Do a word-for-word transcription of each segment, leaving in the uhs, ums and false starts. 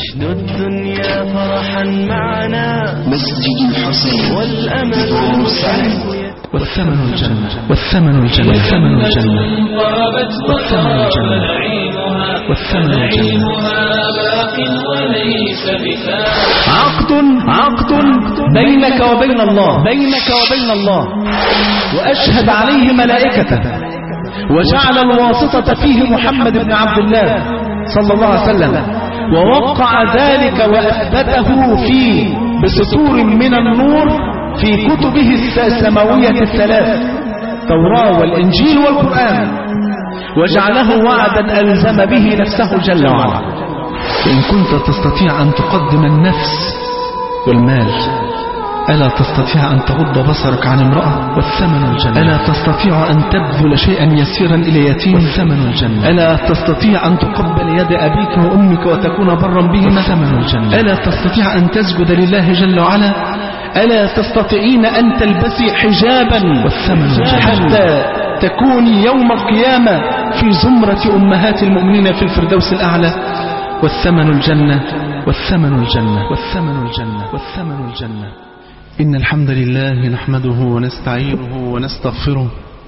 نشد الدنيا فرحا معنا مسجد الحسين والأمل والثمن الجنة والثمن الجنة والثمن الجنة والثمن الجنة والثمن الجنة عقد عقد بينك وبين الله بينك وبين الله وأشهد عليه ملائكته وجعل الواسطة فيه محمد بن عبد الله صلى الله عليه وسلم ووقع ذلك وأثبته فيه بسطور من النور في كتبه السماوية الثلاث التوراة والإنجيل والقرآن وجعله وعدا ألزم به نفسه جل وعلا. إن كنت تستطيع أن تقدم النفس والمال ألا تستطيع أن تغض بصرك عن امرأة والثمن الجنة؟ ألا تستطيع أن تبذل شيئا يسيرا إلى يتيم والثمن الجنة؟ ألا تستطيع أن تقبل يد أبيك وأمك وتكون برا بهما والثمن الجنة؟ ألا تستطيع أن تسجد لله جل وعلا؟ ألا تستطيعين أن تلبسي حجابا والثمن الجنة حتى تكوني يوم القيامة في زمرة أمهات المؤمنين في الفردوس الأعلى والثمن الجنة والثمن الجنة والثمن الجنة والثمن الجنة. إن الحمد لله نحمده ونستعينه ونستغفره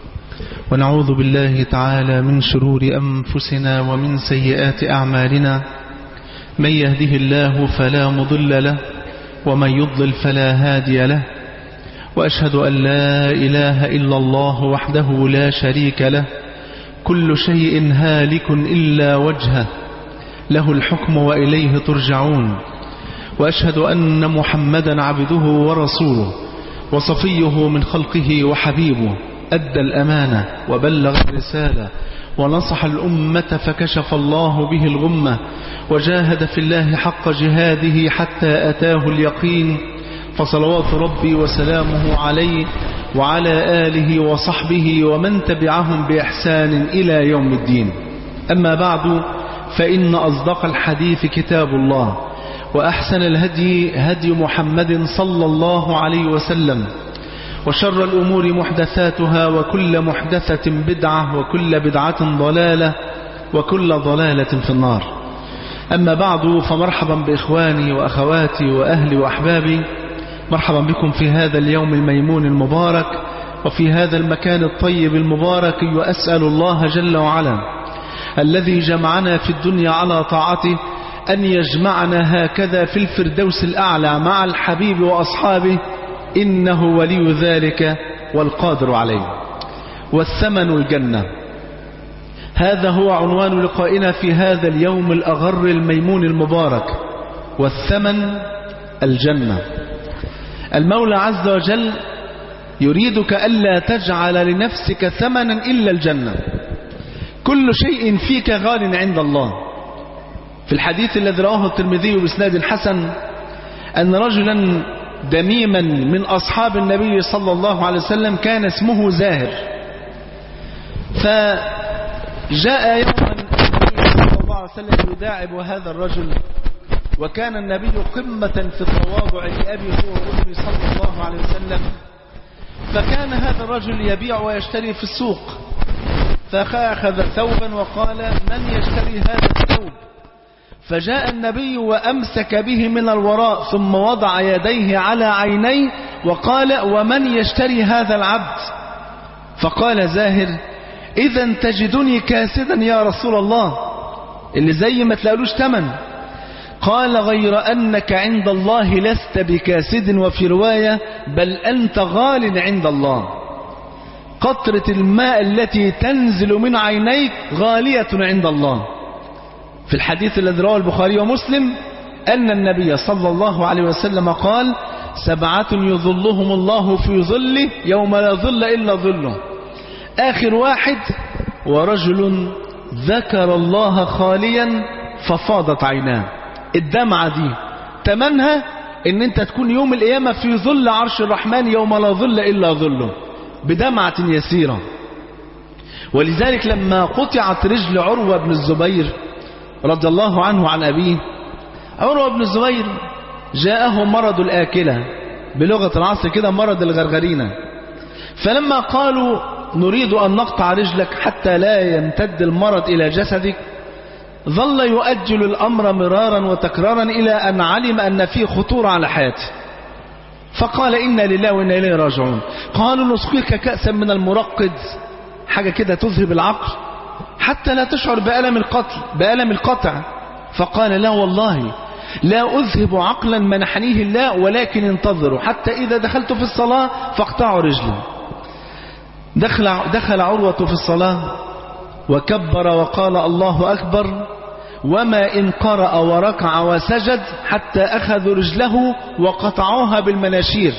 ونعوذ بالله تعالى من شرور أنفسنا ومن سيئات أعمالنا. من يهده الله فلا مضل له ومن يضلل فلا هادي له، وأشهد أن لا إله إلا الله وحده لا شريك له، كل شيء هالك إلا وجهه، له الحكم وإليه ترجعون. وأشهد أن محمدا عبده ورسوله وصفيه من خلقه وحبيبه، أدى الأمانة وبلغ الرسالة ونصح الأمة فكشف الله به الغمة، وجاهد في الله حق جهاده حتى أتاه اليقين. فصلوات ربي وسلامه عليه وعلى آله وصحبه ومن تبعهم بإحسان إلى يوم الدين. أما بعد، فإن أصدق الحديث كتاب الله، وأحسن الهدي هدي محمد صلى الله عليه وسلم، وشر الأمور محدثاتها، وكل محدثة بدعة، وكل بدعة ضلالة، وكل ضلالة في النار. أما بعد، فمرحبا بإخواني وأخواتي وأهلي وأحبابي، مرحبا بكم في هذا اليوم الميمون المبارك وفي هذا المكان الطيب المبارك. وأسأل الله جل وعلا الذي جمعنا في الدنيا على طاعته أن يجمعنا هكذا في الفردوس الأعلى مع الحبيب وأصحابه، إنه ولي ذلك والقادر عليه. والثمن الجنة، هذا هو عنوان لقائنا في هذا اليوم الأغر الميمون المبارك. والثمن الجنة. المولى عز وجل يريدك ألا تجعل لنفسك ثمنا إلا الجنة. كل شيء فيك غال عند الله. في الحديث الذي رواه الترمذي بإسناد حسن أن رجلا دميما من أصحاب النبي صلى الله عليه وسلم كان اسمه زاهر، فجاء يوما النبي صلى الله عليه وسلم يداعب هذا الرجل، وكان النبي قمة في التواضع لأبي هو وأمي صلى الله عليه وسلم. فكان هذا الرجل يبيع ويشتري في السوق، فأخذ ثوبا وقال: من يشتري هذا الثوب؟ فجاء النبي وأمسك به من الوراء، ثم وضع يديه على عينيه وقال: ومن يشتري هذا العبد؟ فقال زاهر: إذا تجدني كاسدا يا رسول الله، اللي زي ما تلاقلوش تمن. قال: غير أنك عند الله لست بكاسد، وفي رواية: بل أنت غال عند الله. قطرة الماء التي تنزل من عينيك غالية عند الله. في الحديث الذي رواه البخاري ومسلم أن النبي صلى الله عليه وسلم قال: سبعة يظلهم الله في ظله يوم لا ظل إلا ظله. آخر واحد: ورجل ذكر الله خاليا ففاضت عيناه. الدمعة دي تمنها ان انت تكون يوم القيامة في ظل عرش الرحمن يوم لا ظل إلا ظله بدمعة يسيرة. ولذلك لما قطعت رجل عروة بن الزبير رضي الله عنه عن أبيه، عروة بن الزبير جاءه مرض الآكلة، بلغة العصر كده مرض الغرغرينة. فلما قالوا: نريد أن نقطع رجلك حتى لا يمتد المرض إلى جسدك، ظل يؤجل الأمر مرارا وتكرارا إلى أن علم أن فيه خطورة على حياته، فقال إنا لله وإنا إليه راجعون. قالوا نسقيك كأسا من المرقد، حاجة كده تذهب العقل حتى لا تشعر بألم القتل بألم القطع. فقال لا والله لا أذهب عقلا منحنيه الله، ولكن انتظروا حتى إذا دخلت في الصلاة فاقطعوا رجلي. دخل, دخل عروة في الصلاة وكبر وقال الله أكبر، وما إن قرأ وركع وسجد حتى أخذوا رجله وقطعوها بالمناشير،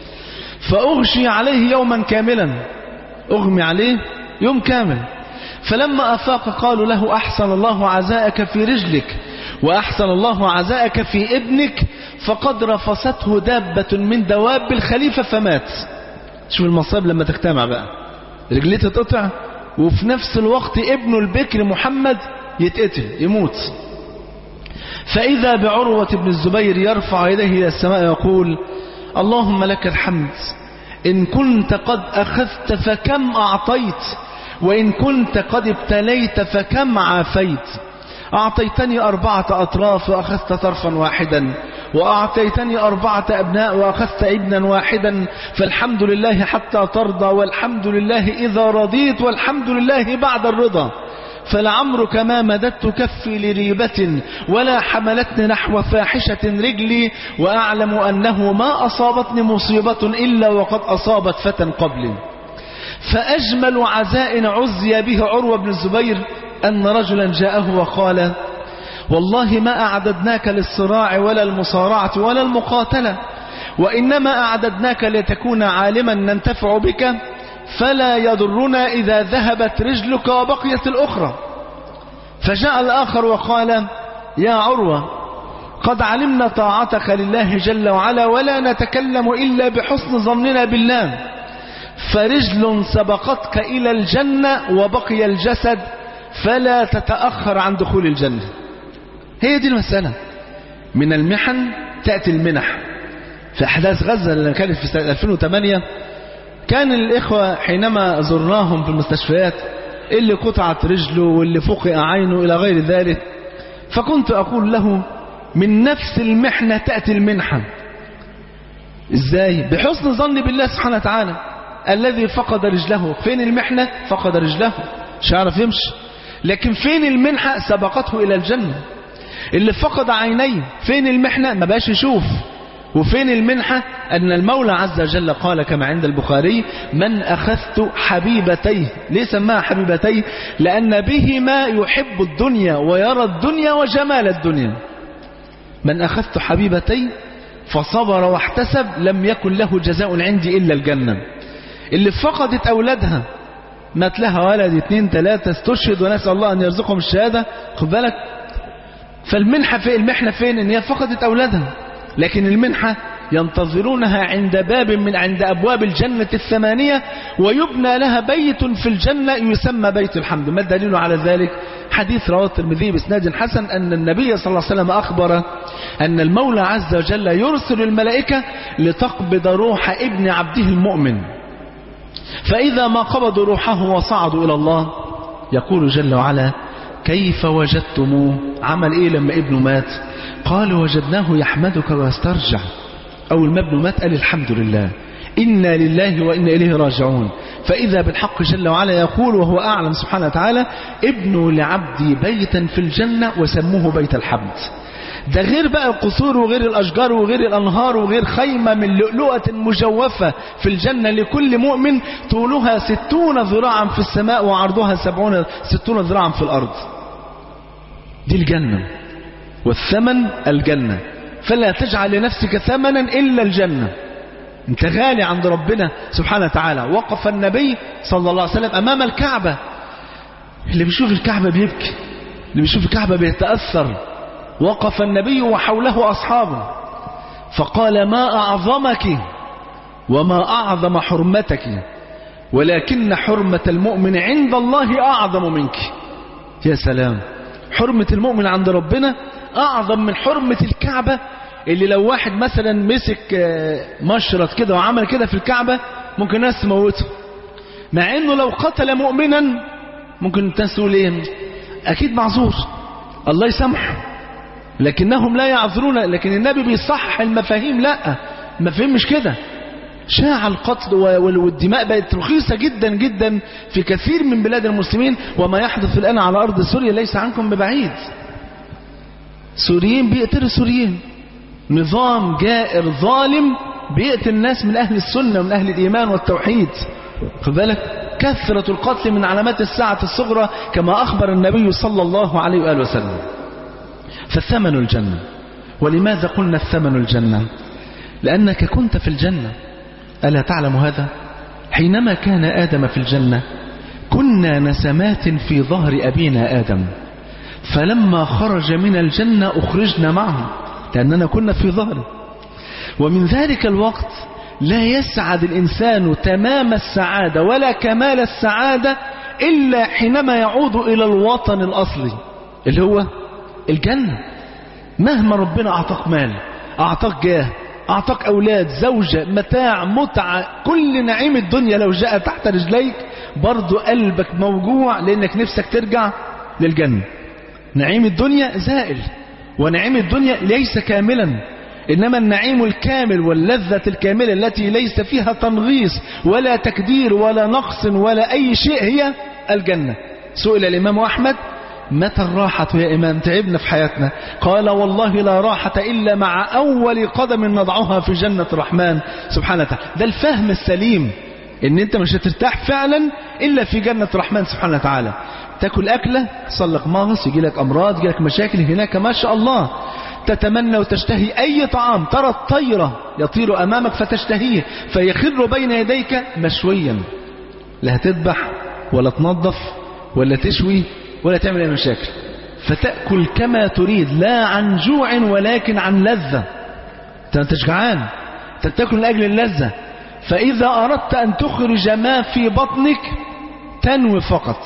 فأغشي عليه يوما كاملا، أغمي عليه يوم كامل. فلما أفاق قالوا له أحسن الله عزاءك في رجلك وأحسن الله عزاءك في ابنك، فقد رفسته دابة من دواب الخليفة فمات. شوف المصائب لما تجتمع بقى، رجليه تتقطع وفي نفس الوقت ابنه البكر محمد يتقتل يموت. فإذا بعروة بن الزبير يرفع يديه إلى السماء يقول اللهم لك الحمد، إن كنت قد أخذت فكم أعطيت، وإن كنت قد ابتليت فكم عافيت. أعطيتني أربعة أطراف وأخذت طرفا واحدا، وأعطيتني أربعة أبناء وأخذت ابنا واحدا، فالحمد لله حتى ترضى، والحمد لله إذا رضيت، والحمد لله بعد الرضا. فلعمرك ما مددت كفي لريبة ولا حملتني نحو فاحشة رجلي، وأعلم أنه ما أصابتني مصيبة إلا وقد أصابت فتى قبلي. فأجمل عزاء عزي به عروة بن الزبير أن رجلا جاءه وقال والله ما أعددناك للصراع ولا المصارعة ولا المقاتلة، وإنما أعددناك لتكون عالما ننتفع بك، فلا يضرنا إذا ذهبت رجلك وبقيت الأخرى. فجاء الآخر وقال يا عروة قد علمنا طاعتك لله جل وعلا، ولا نتكلم إلا بحسن ظننا بالله، فرجل سبقتك إلى الجنة وبقي الجسد، فلا تتأخر عن دخول الجنة. هي دي المسألة، من المحن تأتي المنح. في أحداث غزة اللي كانت في سنة ألفين وثمانية كان الإخوة حينما زرناهم في المستشفيات اللي قطعت رجله واللي فقئ عينه إلى غير ذلك، فكنت أقول له من نفس المحنة تأتي المنحة. إزاي؟ بحسن ظن بالله سبحانه وتعالى. الذي فقد رجله فين المحنة؟ فقد رجله مش عارف يمشي، لكن فين المنحة؟ سبقته إلى الجنة. اللي فقد عينيه فين المحنة؟ ما بقاش يشوف. وفين المنحة؟ أن المولى عز وجل قال كما عند البخاري من أخذت حبيبتيه. ليه سماها حبيبتيه؟ لأن بهما يحب الدنيا ويرى الدنيا وجمال الدنيا. من أخذت حبيبتيه فصبر واحتسب لم يكن له جزاء عندي إلا الجنة. اللي فقدت أولادها، مات لها ولد اثنين ثلاثة استشهد ونسأل الله أن يرزقهم الشهادة، خد بالك. فالمنحة في المحنة فين؟ إن هي فقدت أولادها، لكن المنحة ينتظرونها عند باب من عند أبواب الجنة الثمانية، ويبنى لها بيت في الجنة يسمى بيت الحمد. ما الدليل على ذلك؟ حديث رواه الترمذي بإسناد حسن أن النبي صلى الله عليه وسلم أخبر أن المولى عز وجل يرسل الملائكة لتقبض روح ابن عبده المؤمن، فإذا ما قبضوا روحه وصعدوا إلى الله يقول جل وعلا كيف وجدتموه؟ عمل إيه لما ابنه مات؟ قالوا وجدناه يحمدك ويسترجع. أول ما ابنه مات قال الحمد لله إنا لله وإنا إليه راجعون. فإذا بالحق جل وعلا يقول وهو أعلم سبحانه وتعالى ابنوا لعبدي بيتا في الجنة وسموه بيت الحمد. ده غير بقى القصور وغير الأشجار وغير الأنهار وغير خيمة من لؤلؤة مجوفة في الجنة لكل مؤمن طولها ستون ذراعا في السماء وعرضها سبعون ستون ذراعا في الأرض. دي الجنة، والثمن الجنة، فلا تجعل لنفسك ثمنا إلا الجنة. انت غالي عند ربنا سبحانه وتعالى. وقف النبي صلى الله عليه وسلم أمام الكعبة، اللي بيشوف الكعبة بيبكي، اللي بيشوف الكعبة بيتأثر. وقف النبي وحوله أصحابه فقال ما أعظمك وما أعظم حرمتك، ولكن حرمة المؤمن عند الله أعظم منك. يا سلام، حرمة المؤمن عند ربنا أعظم من حرمة الكعبة، اللي لو واحد مثلا مسك مشرط كده وعمل كده في الكعبة ممكن الناس تموته، مع انه لو قتل مؤمنا ممكن الناس تقول ايه؟ اكيد معذور. الله يسامحه، لكنهم لا يعذرون. لكن النبي بيصحح المفاهيم، لا المفاهيم مش كده. شاع القتل والدماء بقت رخيصة جدا جدا في كثير من بلاد المسلمين، وما يحدث الآن على أرض سوريا ليس عنكم ببعيد. سوريين بيقتلوا سوريين، نظام جائر ظالم بيقتل الناس من أهل السنة ومن أهل الإيمان والتوحيد. خد بالك، كثرة القتل من علامات الساعة الصغرى كما أخبر النبي صلى الله عليه وآله وسلم. فالثمن الجنة. ولماذا قلنا الثمن الجنة؟ لأنك كنت في الجنة، ألا تعلم هذا؟ حينما كان آدم في الجنة كنا نسمات في ظهر أبينا آدم، فلما خرج من الجنة أخرجنا معه لأننا كنا في ظهره. ومن ذلك الوقت لا يسعد الإنسان تمام السعادة ولا كمال السعادة إلا حينما يعود إلى الوطن الأصلي اللي هو الجنة. مهما ربنا أعطاك مال، أعطاك جاه، أعطاك أولاد، زوجة، متاع، متعة، كل نعيم الدنيا لو جاء تحت رجليك برضو قلبك موجوع لأنك نفسك ترجع للجنة. نعيم الدنيا زائل، ونعيم الدنيا ليس كاملا، إنما النعيم الكامل واللذة الكاملة التي ليس فيها تنغيص ولا تكدير ولا نقص ولا أي شيء هي الجنة. سئل الإمام أحمد: متى الراحة يا إمام؟ تعبنا في حياتنا. قال: والله لا راحة إلا مع أول قدم نضعها في جنة الرحمن سبحانه وتعالى. ده الفهم السليم، إن أنت مش هترتاح فعلا إلا في جنة الرحمن سبحانه وتعالى. تاكل أكلة يحصل لك مغص، يجي لك أمراض، يجي لك مشاكل، هناك ما شاء الله تتمنى وتشتهي أي طعام، ترى الطيرة يطير أمامك فتشتهيه فيخر بين يديك مشويا، لا هتذبح ولا تنظف ولا تشوي ولا تعمل أي مشاكل، فتأكل كما تريد لا عن جوع ولكن عن لذة. أنت جعان، تأكل من أجل اللذة. فإذا أردت أن تخرج ما في بطنك تنوي فقط،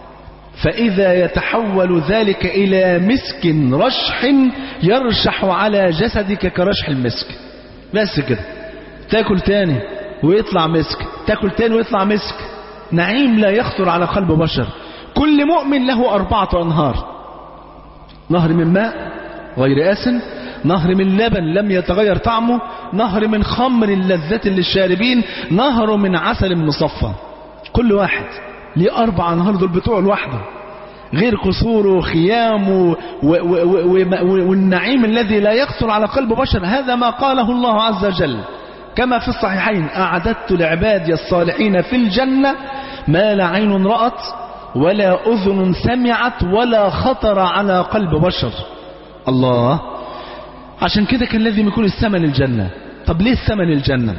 فإذا يتحول ذلك إلى مسك رشح يرشح على جسدك كرشح المسك، بس كده. تأكل تاني ويطلع مسك، تأكل تاني ويطلع مسك. نعيم لا يخطر على قلب بشر. كل مؤمن له أربعة أنهار: نهر من ماء غير آسن، نهر من لبن لم يتغير طعمه، نهر من خمر لذة للشاربين، نهر من عسل مصفى. كل واحد ليه أربع أنهار، دول بتوع لوحده، غير قصوره وخيامه والنعيم الذي لا يخطر على قلب بشر. هذا ما قاله الله عز وجل كما في الصحيحين: أعددت لعبادي الصالحين في الجنة ما لا عين رأت ولا أذن سمعت ولا خطر على قلب بشر. الله. عشان كده كان لازم يكون الثمن الجنة. طب ليه الثمن الجنة؟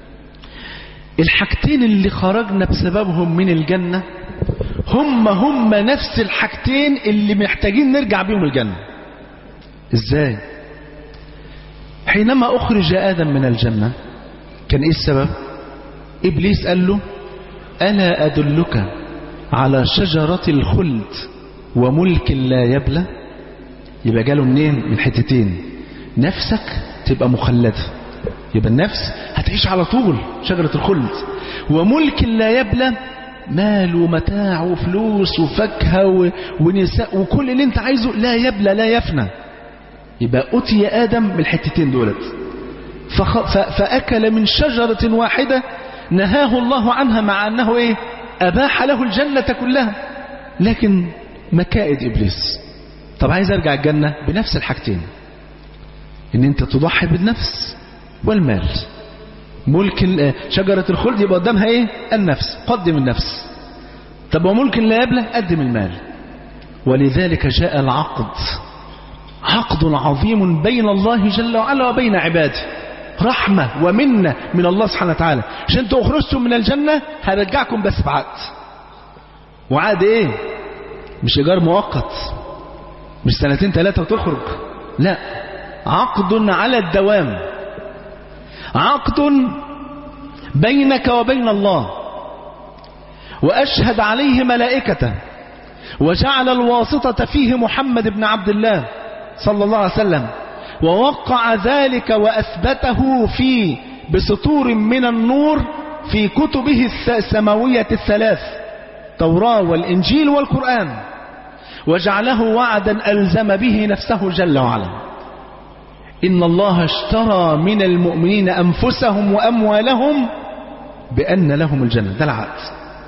الحاجتين اللي خرجنا بسببهم من الجنة هم هم نفس الحاجتين اللي محتاجين نرجع بيهم الجنة. ازاي؟ حينما أخرج آدم من الجنة كان ايه السبب؟ إبليس قال له: ألا أدلك على شجرة الخلد وملك لا يبلى؟ يبقى جاله منين؟ من حتتين: نفسك تبقى مخلدة، يبقى النفس هتعيش على طول شجرة الخلد، وملك لا يبلى، مال ومتاع وفلوس وفاكهة ونساء وكل اللي انت عايزه لا يبلى لا يفنى. يبقى أتي آدم من الحتتين دولت، فأكل من شجرة واحدة نهاه الله عنها، مع أنه إيه؟ أباح له الجنة كلها، لكن مكائد إبليس. طب عايز أرجع الجنة بنفس الحاجتين، إن أنت تضحي بالنفس والمال. ملك شجرة الخلد يبقى قدامها إيه؟ النفس، قدم النفس. طب وملك لا يبلى، قدم المال. ولذلك جاء العقد، عقد عظيم بين الله جل وعلا وبين عباده، رحمة ومنة من الله سبحانه وتعالى. عشان انتوا اخرجتم من الجنة هرجعكم بس بعقد. وعقد ايه؟ مش ايجار مؤقت، مش سنتين ثلاثة وتخرج، لا، عقد على الدوام، عقد بينك وبين الله، وأشهد عليه ملائكته، وجعل الواسطة فيه محمد بن عبد الله صلى الله عليه وسلم، ووقع ذلك وأثبته فيه بسطور من النور في كتبه السماوية الثلاث: توراة والإنجيل والقرآن. وجعله وعدا ألزم به نفسه جل وعلا. إن الله اشترى من المؤمنين أنفسهم وأموالهم بأن لهم الجنة. ده العقد.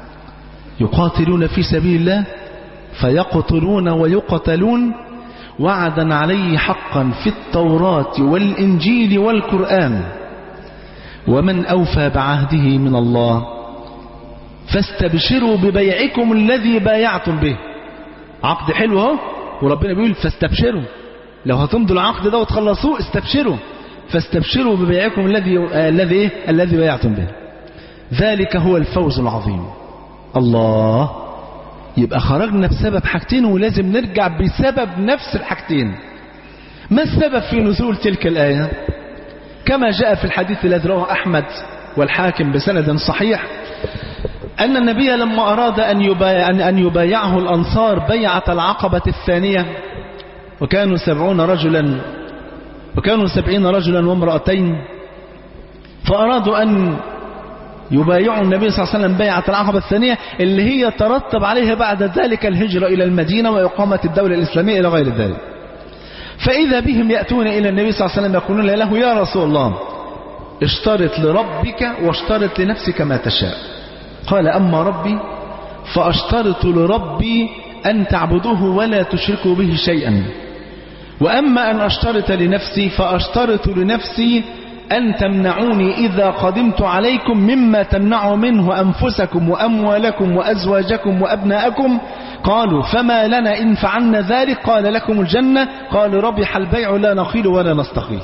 يقاتلون في سبيل الله فيقتلون ويقتلون وعدا عليه حقا في التوراة والإنجيل والقرآن. ومن أوفى بعهده من الله فاستبشروا ببيعكم الذي بايعتم به. عقد حلو اهو، وربنا بيقول فاستبشروا، لو هتمضوا العقد ده وتخلصوه استبشروا، فاستبشروا ببيعكم الذي الذي الذي بايعتم به، ذلك هو الفوز العظيم. الله، يبقى خرجنا بسبب حاجتين ولازم نرجع بسبب نفس الحاجتين. ما السبب في نزول تلك الآية؟ كما جاء في الحديث الذي رواه أحمد والحاكم بسند صحيح أن النبي لما أراد أن يبايع أن يبايعه الأنصار بيعة العقبة الثانية، وكانوا سبعون رجلا وكانوا سبعين رجلا وامرأتين، فأرادوا أن يبايعوا النبي صلى الله عليه وسلم بيعة العقبة الثانية اللي هي ترتب عليها بعد ذلك الهجرة إلى المدينة وإقامة الدولة الإسلامية إلى غير ذلك. فإذا بهم يأتون إلى النبي صلى الله عليه وسلم يقولون له يا رسول الله اشترط لربك واشترط لنفسك ما تشاء. قال أما ربي فأشترط لربي أن تعبدوه ولا تشركوا به شيئا، وأما أن أشترط لنفسي فأشترط لنفسي أن تمنعوني إذا قدمت عليكم مما تمنعوا منه أنفسكم وأموالكم وأزواجكم وأبناءكم. قالوا فما لنا إن فعلنا ذلك؟ قال لكم الجنة. قالوا ربح البيع لا نخيل ولا نستخيل.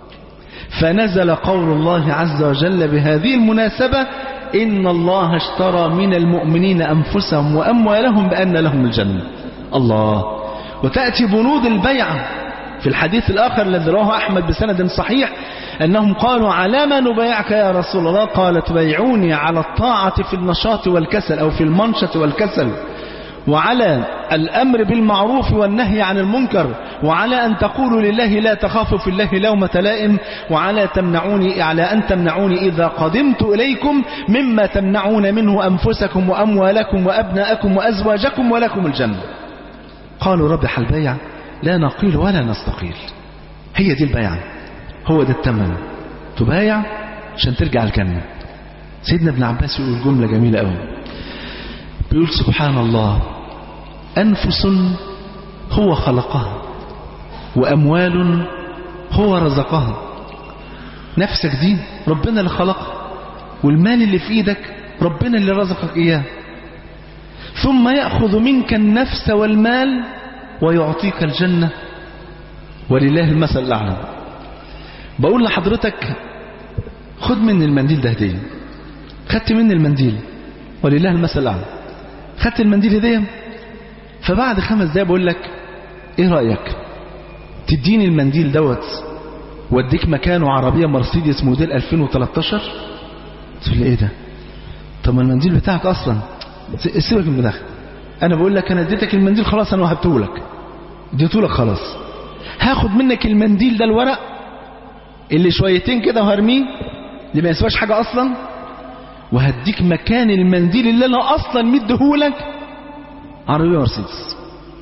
فنزل قول الله عز وجل بهذه المناسبة إن الله اشترى من المؤمنين أنفسهم وأموالهم بأن لهم الجنة. الله. وتأتي بنود البيعة في الحديث الآخر الذي رواه أحمد بسند صحيح أنهم قالوا على ما نبايعك يا رسول الله؟ قال تبايعوني على الطاعة في النشاط والكسل أو في المنشط والكسل، وعلى الأمر بالمعروف والنهي عن المنكر، وعلى أن تقولوا لله لا تخافوا في الله لومة لائم، وعلى تمنعوني على أن تمنعوني إذا قدمت إليكم مما تمنعون منه أنفسكم وأموالكم وأبناءكم وأزواجكم ولكم الجنة. قالوا ربح البيع لا نقيل ولا نستقيل. هي دي البيعة، هو ده التمن، تبايع عشان ترجع الجنة. سيدنا ابن عباس يقول جملة جميلة قوي، بيقول سبحان الله أنفس هو خلقها وأموال هو رزقها. نفسك دي ربنا اللي خلقها، والمال اللي في ايدك ربنا اللي رزقك اياه، ثم يأخذ منك النفس والمال ويعطيك الجنة ولله المثل الأعلى. بقول لحضرتك خد مني المنديل ده هدية، خدت مني المنديل ولله المثل الأعلى، خدت المنديل هدية، فبعد خمس دقايق بقول لك ايه رأيك تديني المنديل دوت واديك مكانه عربية مرسيدس موديل ألفين وثلاثة عشر؟ تقول لي ايه ده؟ طب ما المنديل بتاعك اصلا، سيبك من ده، انا بقول لك انا اديتك المنديل خلاص، انا وهبته لك، اديته لك خلاص، هاخد منك المنديل ده الورق اللي شويتين كده وهرميه اللي ما يسواش حاجة اصلا، وهديك مكان المنديل اللي انا اصلا مديهولك عربية مرسيدس.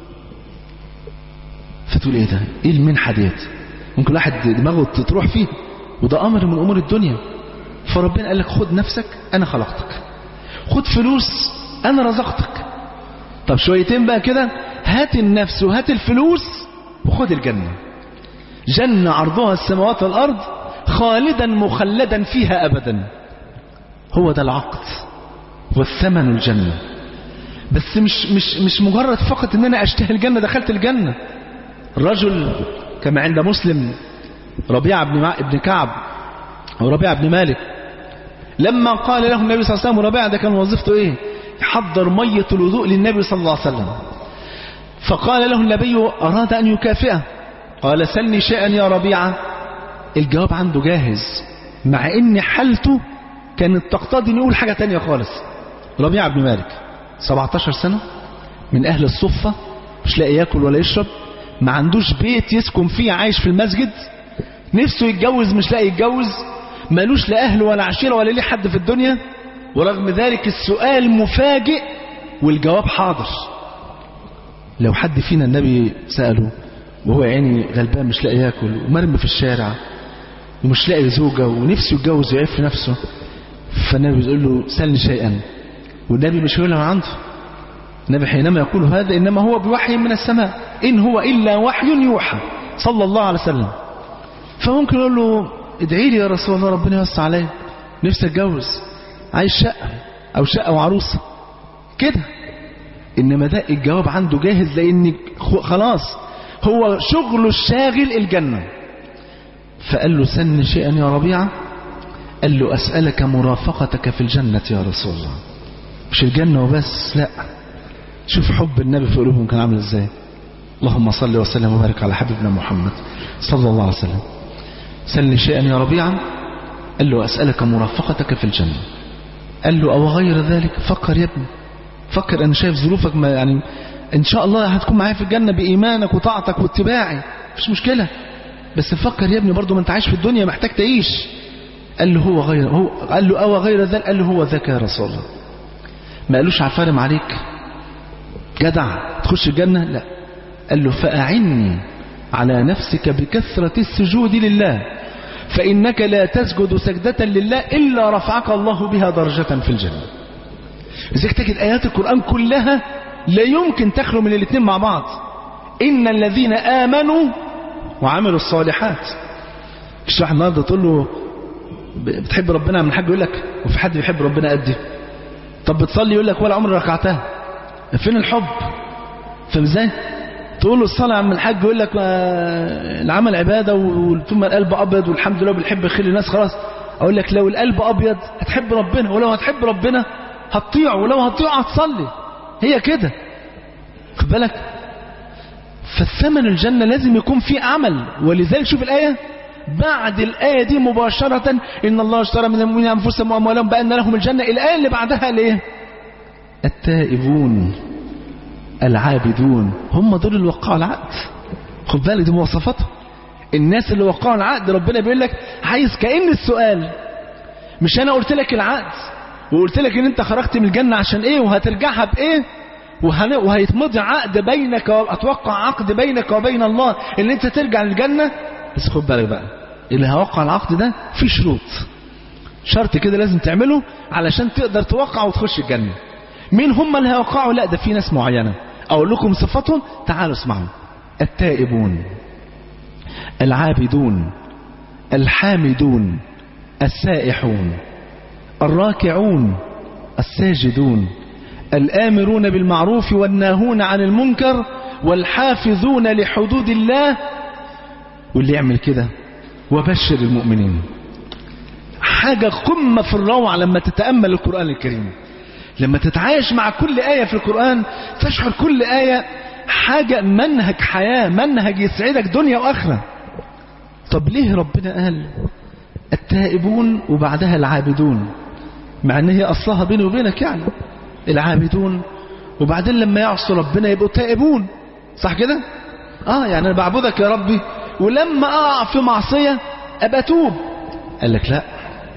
فتقول ايه ده؟ ايه المنحة ديت؟ ممكن واحد دماغه تروح فيه، وده امر من امور الدنيا. فربنا قال لك خد نفسك انا خلقتك، خد فلوس انا رزقتك، طب شويتين بقى كده هات النفس وهات الفلوس وخد الجنة، جنة عرضها السماوات والارض خالدا مخلدا فيها ابدا. هو ده العقد والثمن الجنة. بس مش مش مش مجرد فقط ان انا اشتهي الجنة دخلت الجنة. الرجل كما عند مسلم ربيعة بن ابن كعب او ربيعة بن مالك، لما قال له النبي صلى الله عليه وسلم، ربيعة ده كان وظيفته ايه؟ يحضر مية الوضوء للنبي صلى الله عليه وسلم. فقال له النبي اراد ان يكافئه، قال سلني شيئا يا ربيعة. الجواب عنده جاهز، مع ان حالته كانت تقتضي ان يقول حاجة تانية خالص. ربيعة بن مالك سبعتاشر سنة، من اهل الصفة، مش لاقي ياكل ولا يشرب، ما عندوش بيت يسكن فيه، عايش في المسجد، نفسه يتجوز مش لاقي يتجوز، مالوش لا اهل ولا عشيرة ولا ليه حد في الدنيا، ورغم ذلك السؤال مفاجئ والجواب حاضر. لو حد فينا النبي سأله وهو يعني غلبان مش لاقي ياكل ومرمي في الشارع ومش لاقي زوجة ونفسه يتجوز ويعف نفسه، فالنبي يقول له سلني شيئا، والنبي مش يقول له عنده. النبي حينما يقول هذا إنما هو بوحي من السماء، إن هو إلا وحي يوحى صلى الله عليه وسلم. فممكن يقول له ادعي لي يا رسول الله ربنا يوسع عليا، نفسي اتجوز، عايز شقة أو شقة وعروسة كده. إنما ده الجواب عنده جاهز، لأن خلاص هو شغله الشاغل الجنة. فقال له سن شيئا يا ربيعة، قال له أسألك مرافقتك في الجنة يا رسول الله. مش الجنة وبس، لا، شوف حب النبي في قلوبهم كان عامل ازاي. اللهم صل وسلم وبارك على حبيبنا محمد صلى الله عليه وسلم. سلني شيئا يا ربيعة، قال له أسألك مرافقتك في الجنة. قال له أو غير ذلك، فكر يا ابني، فكر، أنا شايف ظروفك ما يعني إن شاء الله هتكون معايا في الجنة بإيمانك وطاعتك واتباعي، مش مشكلة، بس فكر يا ابني برضو، ما انت عايش في الدنيا محتاج تعيش. قال له هو غير هو قال له أو غير ذلك، قال له هو ذاك يا رسول الله. ما قالوش عفارم عليك جدع تخش الجنة، لا، قال له فأعني على نفسك بكثرة السجود لله، فإنك لا تسجد سجدة لله إلا رفعك الله بها درجة في الجنة. لذلك تجد آيات القرآن كلها لا يمكن تخلو من الاثنين مع بعض. إن الذين آمنوا وعملوا الصالحات. مش واحد النهارده تقول له بتحب ربنا من حاجة يقول لك وفي حد بيحب ربنا قدي. طب بتصلي يقول لك ولا عمري ركعتها. فين الحب؟ فاهم ازاي؟ تقول له الصلاة عم الحاج يقول لك العمل عبادة ثم القلب أبيض والحمد لله بنحب خير الناس خلاص. أقول لك لو القلب أبيض هتحب ربنا، ولو هتحب ربنا هتطيعه، ولو هتطيعه هتصلي. هي كده، خد بالك. فالثمن الجنة لازم يكون فيه عمل. ولذلك شوف الآية بعد الآية دي مباشرة، إن الله اشترى من المؤمنين أنفسهم وأموالهم بأن لهم الجنة. الآية اللي بعدها ليه؟ التائبون العابدون، هم دول اللي وقعوا العقد. خد بالك دي مواصفاتهم. الناس اللي وقعوا العقد ربنا بيقول لك عايز كأن السؤال مش أنا قلت لك العقد وقلت لك إن أنت خرجت من الجنة عشان إيه وهترجعها بإيه وهيتمضي عقد بينك، وأتوقع عقد بينك وبين الله إن أنت ترجع للجنة. بس خد بالك بقى، اللي هيوقع العقد ده في شروط، شرط كده لازم تعمله علشان تقدر توقع وتخش الجنة. مين هم اللي هيوقعوا؟ لا، ده في ناس معينة أقول لكم صفاتهم، تعالوا اسمعوا. التائبون العابدون الحامدون السائحون الراكعون الساجدون الآمرون بالمعروف والناهون عن المنكر والحافظون لحدود الله. واللي يعمل كده وبشر المؤمنين. حاجة قمة في الروعة لما تتأمل القرآن الكريم، لما تتعايش مع كل آية في القرآن تشعر كل آية حاجة منهج حياة، منهج يسعدك دنيا وآخرة. طب ليه ربنا قال التائبون وبعدها العابدون، مع ان هي أصلها بيني وبينك يعني العابدون، وبعدين لما يعصوا ربنا يبقوا تائبون، صح كده؟ اه يعني انا بعبدك يا ربي ولما اقع في معصية ابقى توب. قال لك لا،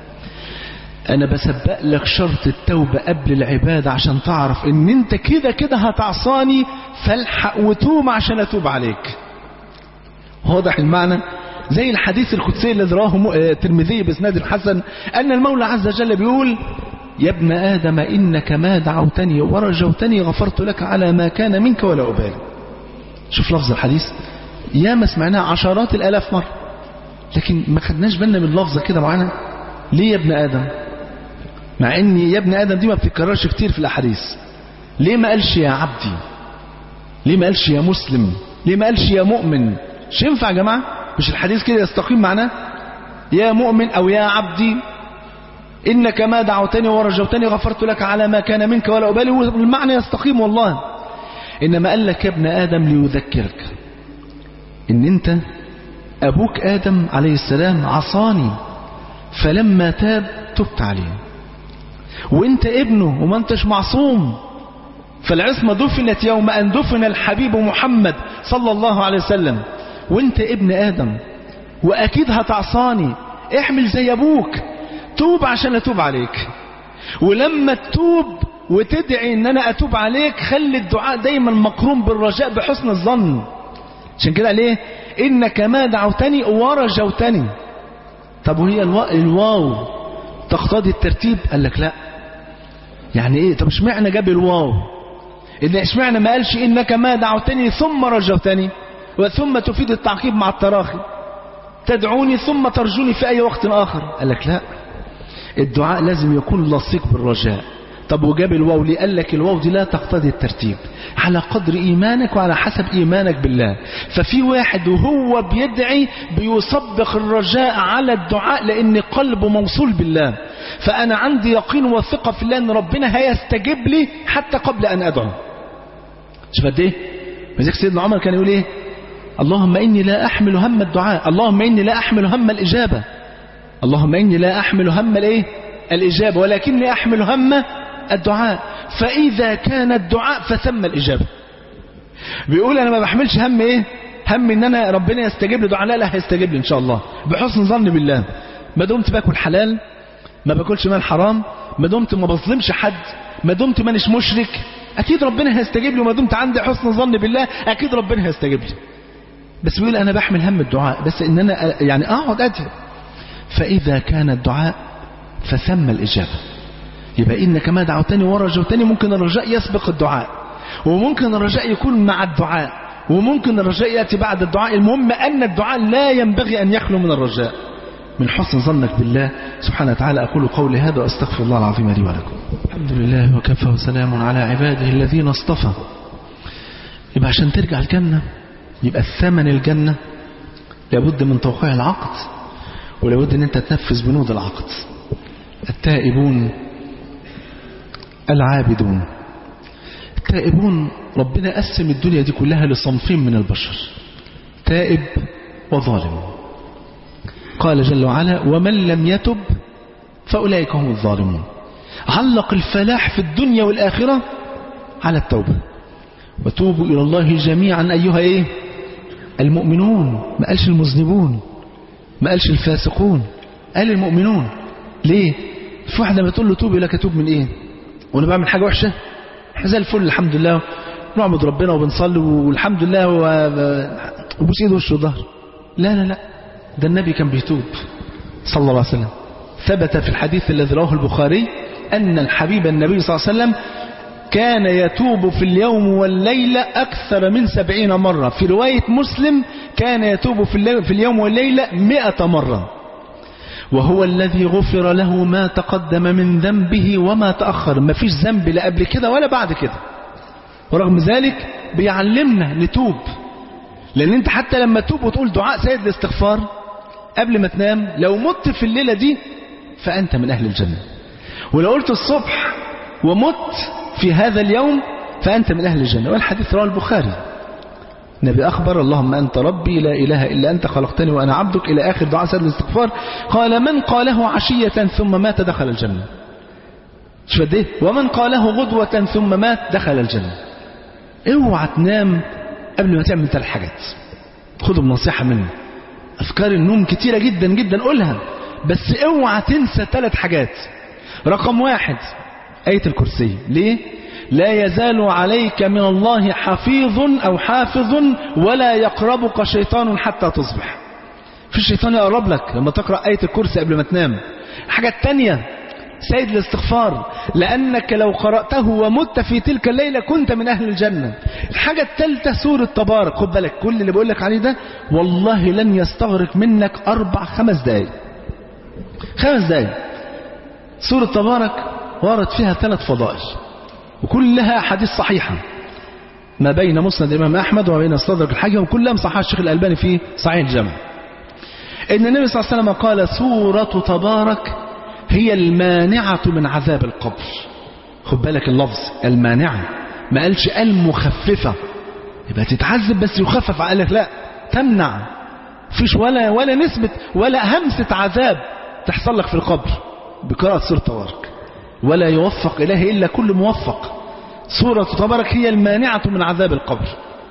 انا بسبق لك شرط التوبة قبل العبادة عشان تعرف ان انت كده كده هتعصاني، فالحق وتوب عشان اتوب عليك. واضح المعنى؟ زي الحديث القدسي الذي رواه الترمذي باسناد الحسن، ان المولى عز وجل بيقول يا ابن آدم إنك ما دعوتني ورجوتني غفرت لك على ما كان منك ولا أبالي. شوف لفظ الحديث، يا ما سمعناه عشرات الآلاف مرة، لكن ما خدناش بالنا من لفظة كده معانا. ليه يا ابن آدم؟ مع ان يا ابن آدم دي ما بتتكررش كتير في الأحاديث. ليه ما قالش يا عبدي؟ ليه ما قالش يا مسلم؟ ليه ما قالش يا مؤمن؟ مش ينفع يا جماعة؟ مش الحديث كده يستقيم معناه يا مؤمن أو يا عبدي إنك ما دعوتني ورجوتني غفرت لك على ما كان منك ولا أبالي، والمعنى يستقيم والله. إنما قال لك يا ابن آدم ليذكرك إن أنت أبوك آدم عليه السلام عصاني، فلما تاب تبت عليه، وانت ابنه وما انتش معصوم، فالعصمة دفنت يوم أن دفن الحبيب محمد صلى الله عليه وسلم، وانت ابن آدم وأكيد هتعصاني، احمل زي أبوك، توب عشان أتوب عليك، ولما تتوب وتدعي ان انا اتوب عليك، خلي الدعاء دايما مقرون بالرجاء بحسن الظن. عشان كده ليه انك ما دعوتني ورجوتني. طب وهي الوا... الواو تقتضي الترتيب؟ قال لك لا. يعني ايه؟ طب اشمعنى جاب الواو؟ إذا اشمعنى ما قالش انك ما دعوتني ثم رجوتني؟ وثم تفيد التعقيب مع التراخي، تدعوني ثم ترجوني في اي وقت اخر. قال لك لا، الدعاء لازم يكون لصيق بالرجاء. طب وجاب الواو ليه؟ قال لك الواو دي لا تقتضي الترتيب، على قدر ايمانك وعلى حسب ايمانك بالله. ففي واحد وهو بيدعي بيسبق الرجاء على الدعاء لان قلبه موصول بالله، فانا عندي يقين وثقة في الله ان ربنا هيستجيب لي حتى قبل ان ادعو. شوف قد ايه؟ مزيك سيدنا عمر كان يقول ايه؟ اللهم اني لا احمل هم الدعاء، اللهم اني لا احمل هم الاجابة، اللهم اني لا احمل هم الايه؟ الاجابة، ولكني احمل هم الدعاء، فاذا كان الدعاء فثم الاجابة. بيقول انا ما بحملش هم ايه؟ هم ان انا ربنا يستجيب لي دعاء، لا لا هيستجيب لي ان شاء الله بحسن ظن بالله. ما دمت باكل حلال، ما باكلش مال حرام، ما دمت ما بظلمش حد، ما دمت مانيش مشرك، اكيد ربنا هيستجيب لي. وما دمت عندي حسن ظن بالله اكيد ربنا هيستجيب لي. بس بيقول انا بحمل هم الدعاء، بس ان انا يعني اقعد ادعي. فاذا كان الدعاء فثم الاجابة. يبقى انك ما دعوتني ورجوتني، ممكن الرجاء يسبق الدعاء، وممكن الرجاء يكون مع الدعاء، وممكن الرجاء ياتي بعد الدعاء. المهم ان الدعاء لا ينبغي ان يخلو من الرجاء. من حسن ظنك بالله سبحانه وتعالى أقول قولي هذا وأستغفر الله العظيم لي ولكم. الحمد لله وكفى وسلام على عباده الذين اصطفى. يبقى عشان ترجع الجنة، يبقى الثمن الجنة لابد من توقيع العقد، ولابد ان انت تنفذ بنود العقد. التائبون العابدون. التائبون ربنا قسم الدنيا دي كلها لصنفين من البشر، تائب وظالم. قال جل وعلا ومن لم يتب فأولئك هم الظالمون. علق الفلاح في الدنيا والآخرة على التوبة. وتوبوا إلى الله جميعا أيها إيه؟ المؤمنون. ما قالش المذنبون، ما قالش الفاسقون، قال المؤمنون. ليه؟ في واحد لما تقول له توب يقول لك اتوب من ايه؟ وانا بعمل حاجة وحشة؟ احنا زي الفل الحمد لله، نعبد ربنا وبنصلي والحمد لله وبوس ايده وشه وظهر. لا لا لا، ده النبي كان بيتوب صلى الله عليه وسلم. ثبت في الحديث الذي رواه البخاري أن الحبيب النبي صلى الله عليه وسلم كان يتوب في اليوم والليلة أكثر من سبعين مرة. في رواية مسلم كان يتوب في اليوم والليلة مئة مرة. وهو الذي غفر له ما تقدم من ذنبه وما تأخر. ما فيش ذنب لا قبل كده ولا بعد كده، ورغم ذلك بيعلمنا نتوب. لأن انت حتى لما تتوب وتقول دعاء سيد الاستغفار قبل ما تنام، لو مت في الليلة دي فأنت من أهل الجنة. ولو قلت الصبح ومت في هذا اليوم فأنت من أهل الجنة. والحديث رواه البخاري. النبي أخبر اللهم أنت ربي لا إله إلا أنت خلقتني وأنا عبدك إلى آخر دعاء سيد الاستغفار. قال من قاله عشية ثم مات دخل الجنة. شو ده؟ ومن قاله غدوة ثم مات دخل الجنة. اوعى تنام قبل ما تعمل ثلاث حاجات. خدوا بنصيحة مني. أفكار النوم كتيرة جدا جدا قولها، بس اوعى تنسى ثلاث حاجات. رقم واحد آية الكرسي. ليه؟ لا يزال عليك من الله حفيظ أو حافظ ولا يقربك شيطان حتى تصبح. في الشيطان يقرب لك لما تقرأ آية الكرسي قبل ما تنام. الحاجة الثانية سيد الاستغفار، لأنك لو قرأته ومت في تلك الليلة كنت من أهل الجنة. الحاجة الثالثة سورة تبارك. خد بالك كل اللي بقول لك عليه ده والله لن يستغرق منك أربع خمس دقايق. خمس دقايق. سورة تبارك ورد فيها ثلاث فضائل وكلها حديث صحيحة، ما بين مسند الإمام أحمد وما بين استدرك الحاكم، وكلها مصححها الشيخ الألباني في صحيح الجامع. إن النبي صلى الله عليه وسلم قال سورة تبارك هي المانعة من عذاب القبر. خد بالك اللفظ المانعة، ما قالش المخففة. يبقى تتعذب بس يخفف، قال لك لا، تمنع. فيش ولا ولا نسبة ولا همسة عذاب تحصل لك في القبر بقراءة سورة تبارك، ولا يوفق إليه إلا كل موفق. سورة تبارك هي المانعة من عذاب القبر.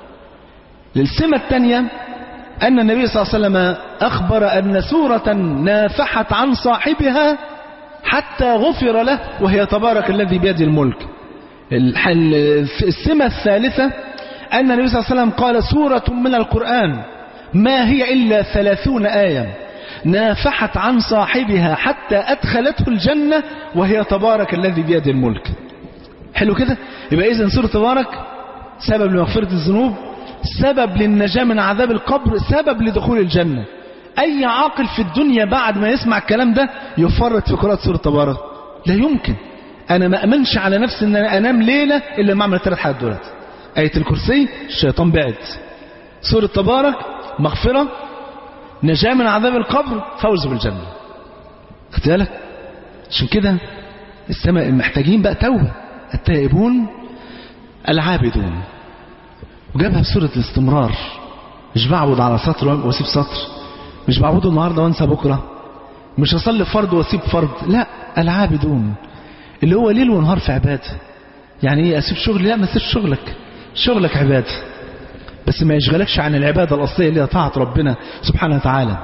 للسمة الثانية أن النبي صلى الله عليه وسلم أخبر أن سورة نافحت عن صاحبها حتى غفر له، وهي تبارك الذي بيده الملك. السمة الثالثة أن النبي صلى الله عليه وسلم قال سورة من القرآن ما هي إلا ثلاثون آية نافحت عن صاحبها حتى أدخلته الجنة وهي تبارك الذي بيده الملك. حلو كده؟ يبقى إذن سورة تبارك سبب لمغفرة الذنوب، سبب للنجاة من عذاب القبر، سبب لدخول الجنة. أي عاقل في الدنيا بعد ما يسمع الكلام ده يفرط في قراءة سورة تبارك؟ لا يمكن. أنا ما أمنش على نفسي أن أنا أنام ليلة إلا ما أعمل ثلاث حاجات دولت: آية الكرسي الشيطان بعد، سورة تبارك مغفرة، نجاة من عذاب القبر، فوز بالجنة. خدت بالك؟ عشان كده السماء محتاجين بقى توبة. التائبون العابدون، وجابها بسورة الاستمرار. مش بعبد على سطر واسيب سطر، مش بعبده النهاردة وانسى بكرة، مش هصلي فرض واسيب فرض، لا، العابدون اللي هو ليل ونهار في عبادة. يعني ايه اسيب شغلي؟ لا، ما تسيبش شغلك، شغلك عبادة، بس ما يشغلكش عن العبادة الأصلية اللي هي طاعة ربنا سبحانه وتعالى.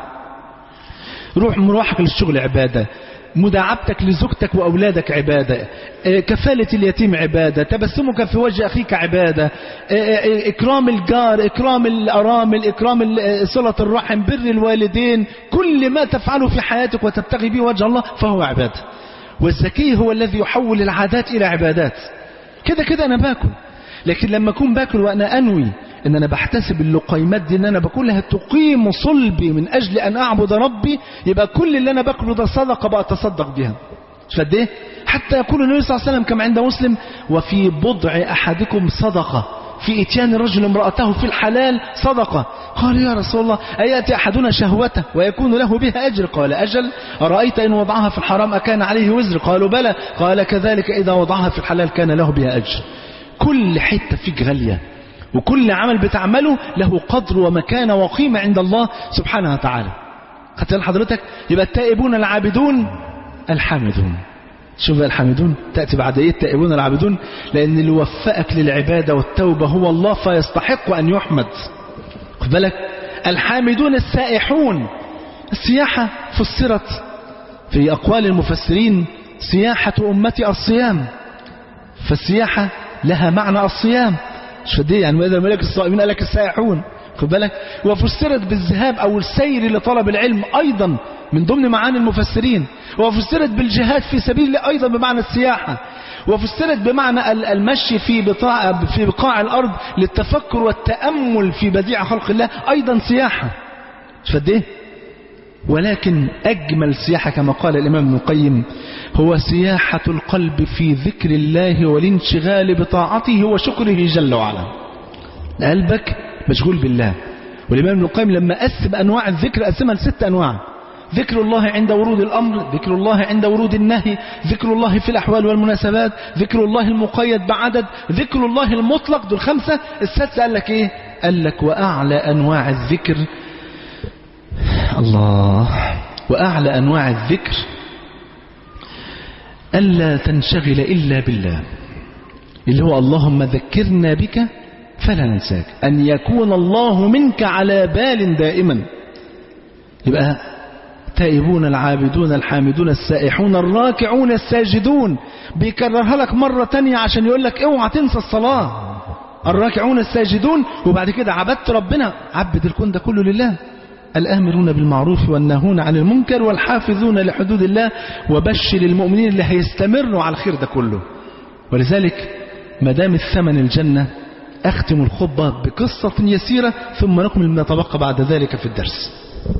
روح مروحك للشغل عبادة، مداعبتك لزوجتك وأولادك عبادة، كفالة اليتيم عبادة، تبسمك في وجه أخيك عبادة، إكرام الجار، إكرام الأرامل، إكرام صلة الرحم، بر الوالدين، كل ما تفعله في حياتك وتبتغي به وجه الله فهو عبادة. والذكي هو الذي يحول العادات إلى عبادات. كده كده أنا باكل، لكن لما أكون باكل وأنا أنوي ان انا بحتسب اللقيمات دي ان انا باكلها تقيم صلبي من اجل ان اعبد ربي، يبقى كل اللي انا باكله ده صدقه بقى اتصدق بها. فد ايه؟ حتى يقول النبي صلى الله عليه وسلم كما عند مسلم: وفي بضع احدكم صدقه، في اتيان رجل امراته في الحلال صدقه. قال: يا رسول الله اياتي احدنا شهوته ويكون له بها اجر؟ قال: اجل. ارايت ان وضعها في الحرام اكان عليه وزر؟ قالوا: بلى. قال: كذلك اذا وضعها في الحلال كان له بها اجر. كل حته فيك غاليه، وكل عمل بتعمله له قدر ومكانة وقيمة عند الله سبحانه وتعالى. خدت بال حضرتك؟ يبقى التائبون العابدون الحامدون. شوف الحامدون تأتي بعد ايه؟ التائبون العابدون، لأن اللي وفقك للعبادة والتوبة هو الله فيستحق أن يحمد. خد بالك؟ الحامدون السائحون. السياحة فسرت في أقوال المفسرين: سياحة أمتي الصيام، فالسياحة لها معنى الصيام. شديه يعني وإذا ملك الصائمين قال لك السائحون. خد بالك؟ وفسرت بالذهاب أو السير لطلب العلم أيضا من ضمن معاني المفسرين، وفسرت بالجهاد في سبيل الله أيضا بمعنى السياحة، وفسرت بمعنى المشي في بقاع في بقاع الأرض للتفكر والتأمل في بديع خلق الله أيضا سياحة. شديه؟ ولكن أجمل سياحة كما قال الإمام ابن القيم هو سياحة القلب في ذكر الله والانشغال بطاعته وشكره جل وعلا. قلبك مشغول بالله. والإمام ابن القيم لما قسم أنواع الذكر قسمها لست أنواع: ذكر الله عند ورود الأمر، ذكر الله عند ورود النهي، ذكر الله في الأحوال والمناسبات، ذكر الله المقيد بعدد، ذكر الله المطلق. دول خمسة. السادسة قال لك إيه؟ قال لك وأعلى أنواع الذكر، الله، وأعلى أنواع الذكر ألا تنشغل إلا بالله، اللي هو اللهم ذكرنا بك فلا ننساك، أن يكون الله منك على بال دائما. يبقى التائبون العابدون الحامدون السائحون الراكعون الساجدون، بيكررها لك مرة تانية عشان يقول لك اوعى تنسى الصلاة. الراكعون الساجدون، وبعد كده عبدت ربنا، عبد الكون ده كله لله. الآمرون بالمعروف والناهون عن المنكر والحافظون لحدود الله، وبشر المؤمنين اللي هيستمروا على الخير ده كله. ولذلك ما دام الثمن الجنة أختم الخطبة بقصة يسيرة ثم نكمل ما تبقى بعد ذلك في الدرس.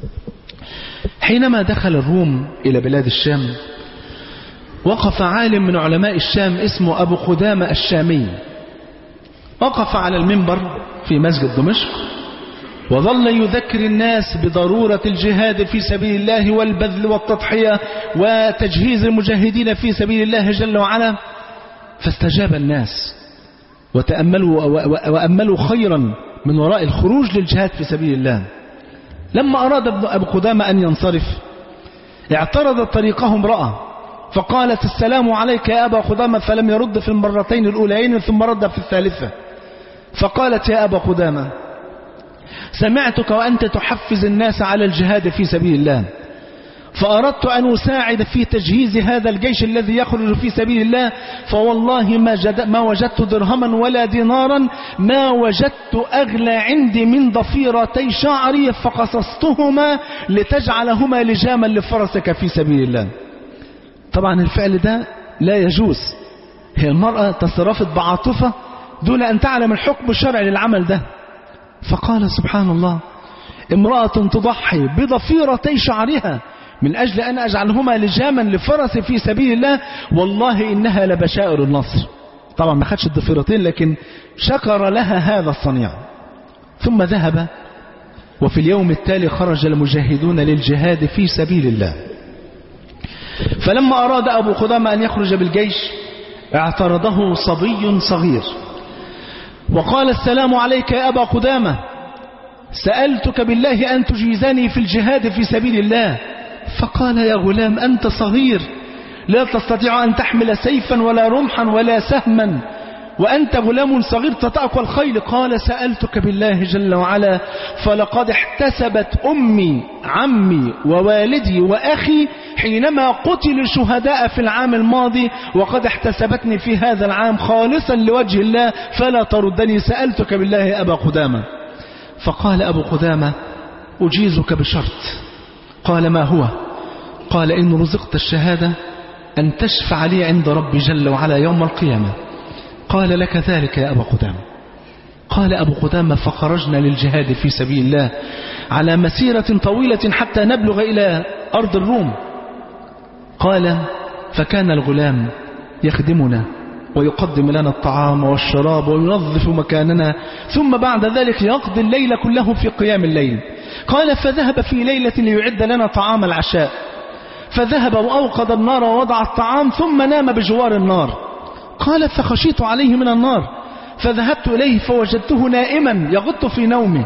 حينما دخل الروم إلى بلاد الشام وقف عالم من علماء الشام اسمه أبو قدامة الشامي، وقف على المنبر في مسجد دمشق وظل يذكر الناس بضرورة الجهاد في سبيل الله والبذل والتضحية وتجهيز المجاهدين في سبيل الله جل وعلا. فاستجاب الناس وتأملوا وأملوا خيرا من وراء الخروج للجهاد في سبيل الله. لما أراد أبو قدامة أن ينصرف اعترضت طريقه امرأة فقالت: السلام عليك يا أبا قدامة، فلم يرد في المرتين الأولين ثم رد في الثالثة. فقالت: يا أبا قدامة، سمعتك وأنت تحفز الناس على الجهاد في سبيل الله، فأردت أن أساعد في تجهيز هذا الجيش الذي يخرج في سبيل الله، فوالله ما, ما وجدت درهما ولا دينارا، ما وجدت أغلى عندي من ضفيرتي شعري فقصصتهما لتجعلهما لجاما لفرسك في سبيل الله. طبعا الفعل ده لا يجوز، هي المرأة تصرفت بعاطفة دون أن تعلم الحكم الشرعي للعمل ده. فقال سبحان الله، امرأة تضحي بضفيرتي شعرها من أجل أن أجعلهما لجاما لفرس في سبيل الله، والله إنها لبشائر النصر. طبعا ما خدش الضفيرتين، لكن شكر لها هذا الصنيع. ثم ذهب، وفي اليوم التالي خرج المجاهدون للجهاد في سبيل الله. فلما أراد أبو قدامة أن يخرج بالجيش اعترضه صبي صغير وقال: السلام عليك يا أبا قدامة، سألتك بالله أن تجيزني في الجهاد في سبيل الله. فقال: يا غلام أنت صغير لا تستطيع أن تحمل سيفا ولا رمحا ولا سهما، وأنت غلام صغير تتأكل الخيل. قال: سألتك بالله جل وعلا، فلقد احتسبت أمي عمي ووالدي وأخي حينما قتل الشهداء في العام الماضي، وقد احتسبتني في هذا العام خالصا لوجه الله، فلا تردني، سألتك بالله يا أبا قدامة. فقال أبو قدامة: أجيزك بشرط. قال: ما هو؟ قال: إن رزقت الشهادة أن تشفع لي عند ربي جل وعلا يوم القيامة. قال: لك ذلك يا أبا قدامة. قال أبو قدامة: فخرجنا للجهاد في سبيل الله على مسيرة طويلة حتى نبلغ إلى أرض الروم. قال: فكان الغلام يخدمنا ويقدم لنا الطعام والشراب وينظف مكاننا، ثم بعد ذلك يقضي الليل كله في قيام الليل. قال: فذهب في ليلة ليعد لنا طعام العشاء، فذهب وأوقد النار ووضع الطعام ثم نام بجوار النار. قال: فخشيت عليه من النار، فذهبت إليه فوجدته نائما يغط في نومه،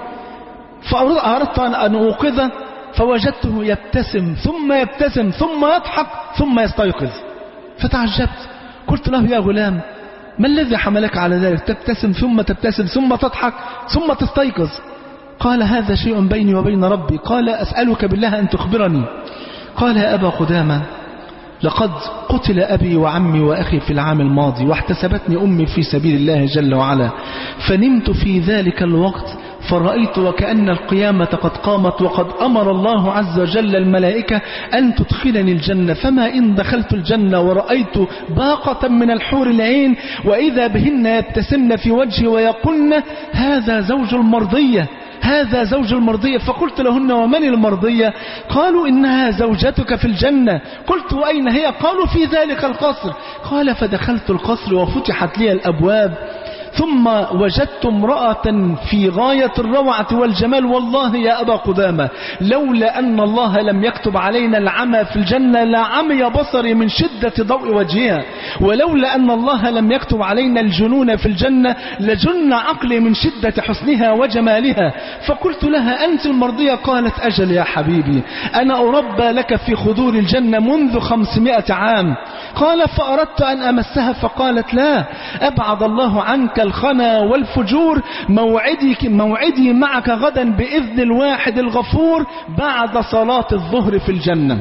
فأردت أن أوقظه فوجدته يبتسم ثم يبتسم ثم يضحك ثم يستيقظ. فتعجبت، قلت له: يا غلام، ما الذي حملك على ذلك؟ تبتسم ثم تبتسم ثم تضحك ثم تستيقظ. قال: هذا شيء بيني وبين ربي. قال: أسألك بالله أن تخبرني. قال: يا أبا قدامة، لقد قتل أبي وعمي وأخي في العام الماضي، واحتسبتني أمي في سبيل الله جل وعلا، فنمت في ذلك الوقت فرأيت وكأن القيامة قد قامت، وقد أمر الله عز وجل الملائكة أن تدخلني الجنة، فما إن دخلت الجنة ورأيت باقة من الحور العين وإذا بهن يبتسمن في وجهي ويقولن: هذا زوج المرضية، هذا زوج المرضية. فقلت لهن: ومن المرضية؟ قالوا: إنها زوجتك في الجنة. قلت: وأين هي؟ قالوا: في ذلك القصر. قال: فدخلت القصر وفتحت لي الأبواب، ثم وجدت امرأة في غاية الروعة والجمال. والله يا أبا قدامة، لولا أن الله لم يكتب علينا العمى في الجنة لعمي بصري من شدة ضوء وجهها، ولولا أن الله لم يكتب علينا الجنون في الجنة لجن عقلي من شدة حسنها وجمالها. فقلت لها: أنت المرضية؟ قالت: أجل يا حبيبي، أنا أربى لك في خدور الجنة منذ خمسمائة عام. قال: فأردت أن أمسها، فقالت: لا، أبعد الله عنك الخنا والفجور، موعدي, موعدي معك غدا بإذن الواحد الغفور بعد صلاة الظهر في الجنة.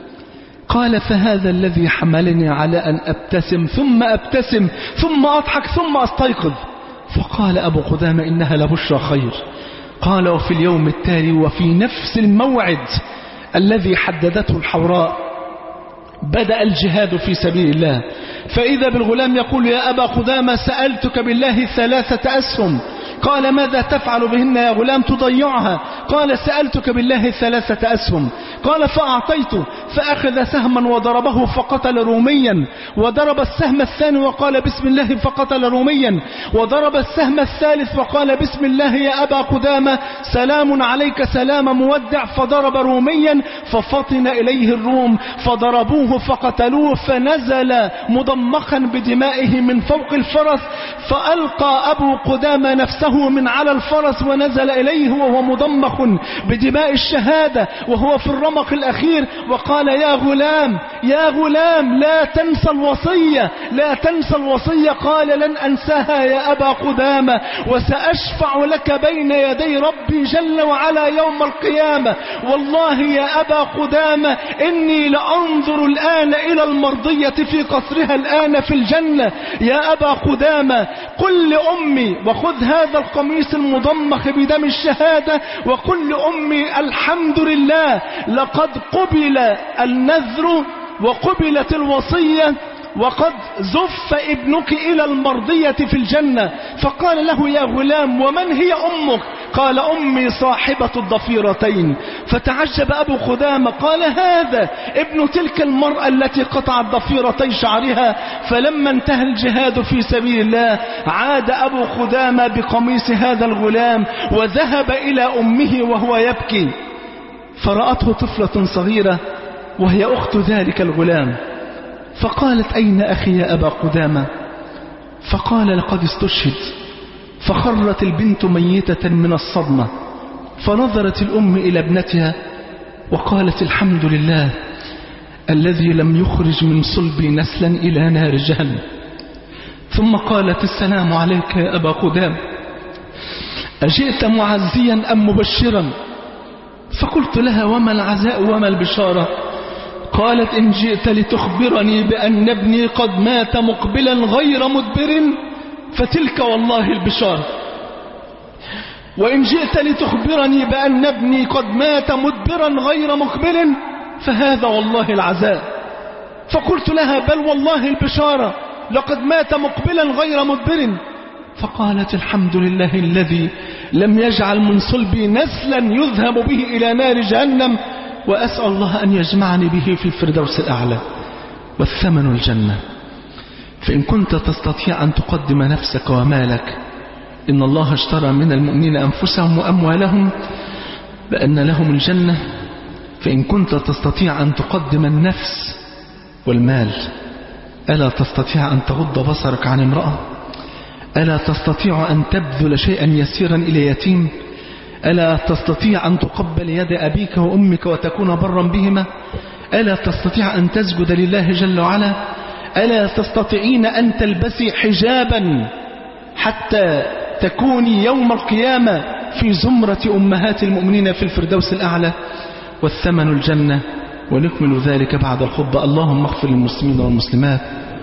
قال: فهذا الذي حملني على أن أبتسم ثم أبتسم ثم أضحك ثم أستيقظ. فقال أبو قدامة: إنها لبشرى خير. قال: وفي اليوم التالي وفي نفس الموعد الذي حددته الحوراء بدأ الجهاد في سبيل الله، فإذا بالغلام يقول: يا أبا قدامة، سألتك بالله ثلاثة أسهم. قال: ماذا تفعل بهن يا غلام؟ تضيعها. قال: سألتك بالله ثلاثة أسهم. قال: فأعطيته، فأخذ سهما وضربه فقتل روميا، وضرب السهم الثاني وقال: بسم الله، فقتل روميا، وضرب السهم الثالث وقال: بسم الله يا أبا قدامة، سلام عليك سلام مودع، فضرب روميا ففطن إليه الروم فضربوه فقتلوه، فنزل مضمخا بدمائه من فوق الفرس، فألقى أبو قدامة نفسه من على الفرس ونزل إليه وهو مضمخ بدماء الشهادة وهو في الرمق الأخير، وقال: قال يا غلام يا غلام لا تنسى الوصية لا تنسى الوصية. قال لن أنساها يا أبا قدامة، وسأشفع لك بين يدي ربي جل وعلا يوم القيامة. والله يا أبا قدامة إني لأنظر الآن إلى المرضية في قصرها الآن في الجنة. يا أبا قدامة قل لأمي، وخذ هذا القميص المضمخ بدم الشهادة، وقل لأمي الحمد لله لقد قبل النذر وقبلت الوصية وقد زف ابنك إلى المرضية في الجنة. فقال له يا غلام ومن هي أمك؟ قال أمي صاحبة الضفيرتين. فتعجب أبو قدامة قال هذا ابن تلك المرأة التي قطعت ضفيرتي شعرها. فلما انتهى الجهاد في سبيل الله عاد أبو قدامة بقميص هذا الغلام وذهب إلى أمه وهو يبكي، فرأته طفلة صغيرة وهي أخت ذلك الغلام، فقالت أين أخي يا أبا قدامة؟ فقال لقد استشهد. فخرت البنت ميتة من الصدمة، فنظرت الأم إلى ابنتها وقالت الحمد لله الذي لم يخرج من صلبي نسلا إلى نار جهنم. ثم قالت السلام عليك يا أبا قدامة، أجئت معزيا أم مبشرا؟ فقلت لها وما العزاء وما البشارة؟ قالت إن جئت لتخبرني بأن ابني قد مات مقبلا غير مدبر فتلك والله البشارة، وإن جئت لتخبرني بأن ابني قد مات مدبرا غير مقبل فهذا والله العزاء. فقلت لها بل والله البشارة لقد مات مقبلا غير مدبر. فقالت الحمد لله الذي لم يجعل من صلبي نسلا يذهب به إلى نار جهنم، وأسأل الله أن يجمعني به في الفردوس الأعلى، والثمن الجنة. فإن كنت تستطيع أن تقدم نفسك ومالك، إن الله اشترى من المؤمنين أنفسهم وأموالهم بأن لهم الجنة. فإن كنت تستطيع أن تقدم النفس والمال، ألا تستطيع أن تغض بصرك عن امرأة؟ ألا تستطيع أن تبذل شيئا يسيرا إلى يتيم؟ ألا تستطيع أن تقبل يد أبيك وأمك وتكون برا بهما؟ ألا تستطيع أن تسجد لله جل وعلا؟ ألا تستطيعين أن تلبسي حجابا حتى تكوني يوم القيامة في زمرة أمهات المؤمنين في الفردوس الأعلى؟ والثمن الجنة. ونكمل ذلك بعد الخطبة. اللهم اغفر للمسلمين والمسلمات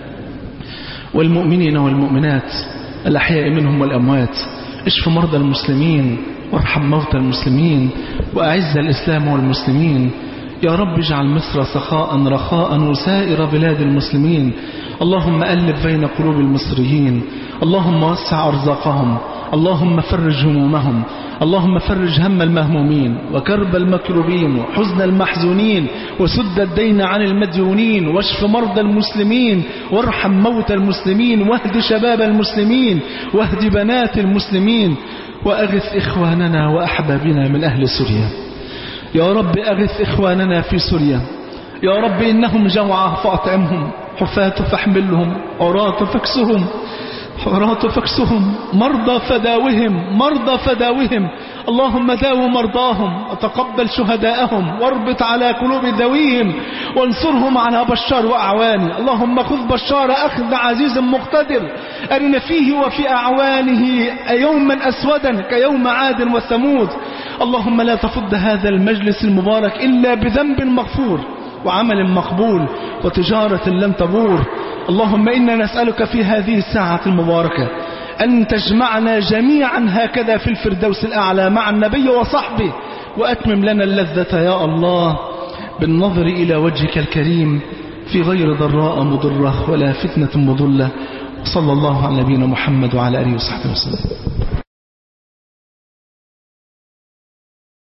والمؤمنين والمؤمنات الأحياء منهم والأموات، اشف مرضى المسلمين وارحم موتى المسلمين وأعز الإسلام والمسلمين. يا رب اجعل مصر سخاء رخاء وسائر بلاد المسلمين. اللهم ألف بين قلوب المصريين، اللهم وسع أرزاقهم، اللهم فرج همومهم، اللهم فرج هم المهمومين وكرب المكروبين وحزن المحزونين وسد الدين عن المديونين، واشف مرضى المسلمين وارحم موتى المسلمين، واهد شباب المسلمين واهد بنات المسلمين، وأغث إخواننا وأحبابنا من أهل سوريا. يا رب أغث إخواننا في سوريا، يا رب إنهم جوعى فأطعمهم، حفاة فاحملهم، عراة فاكسهم، عراة فاكسهم، مرضى فداوهم، مرضى فداوهم. اللهم داو مرضاهم وتقبل شهداءهم، واربط على قلوب ذويهم وانصرهم على بشار وأعوانه. اللهم خذ بشار أخذ عزيز مقتدر، أرنا فيه وفي أعوانه يوما أسودا كيوم عاد وثمود. اللهم لا تفض هذا المجلس المبارك إلا بذنب مغفور وعمل مقبول وتجارة لم تبور. اللهم إنا نسألك في هذه الساعة المباركة أن تجمعنا جميعا هكذا في الفردوس الأعلى مع النبي وصحبه، وأتمم لنا اللذة يا الله بالنظر إلى وجهك الكريم في غير ضراء مضرة ولا فتنة مضلة. صلى الله على نبينا محمد وعلى آله وصحبه وسلم.